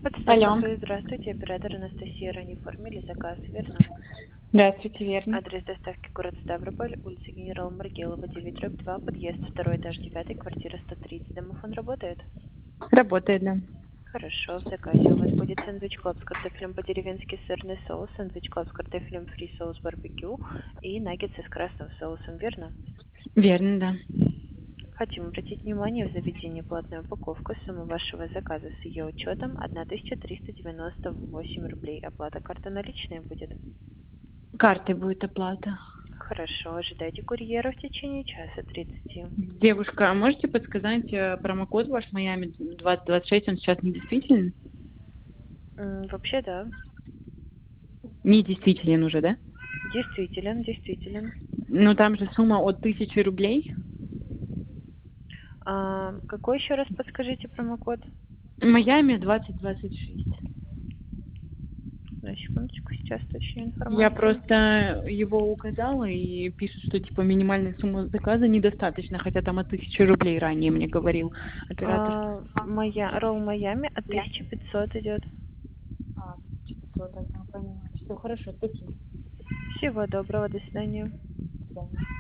Алло. Здравствуйте, оператор Анастасия. Ранее оформили заказ, верно? Здравствуйте, верно. Адрес доставки город Ставрополь, улица Генерала Маргелова, 9/2, подъезд, второй этаж, 9, квартира 130. Домофон работает? Работает, да. Хорошо, в заказе у вас будет сэндвич клаб с картофелем по-деревенски, сырный соус, сэндвич клаб с картофелем фри соус барбекю и наггетсы с красным соусом, верно? Верно, да. Хотим обратить внимание, в заведении платная упаковка, сумма вашего заказа с ее учетом 1398 рублей. Оплата карта наличная будет? Картой будет оплата. Хорошо, ожидайте курьера в течение часа 30. Девушка, а можете подсказать промокод ваш Майами 2026, он сейчас не действителен? Вообще, да. Не действителен уже, да? Действителен, действителен. Ну там же сумма от 1000 рублей. Какой еще раз подскажите промокод? Майами 2026. На секундочку, сейчас точнее Я информацию. просто его указала и пишет, что типа минимальная сумма заказа недостаточно, хотя там от 1000 рублей ранее мне говорил оператор. Ролл Майами от 1500 идет. 500, ага, поняла. Все хорошо, спасибо. Всего доброго, до свидания. До свидания.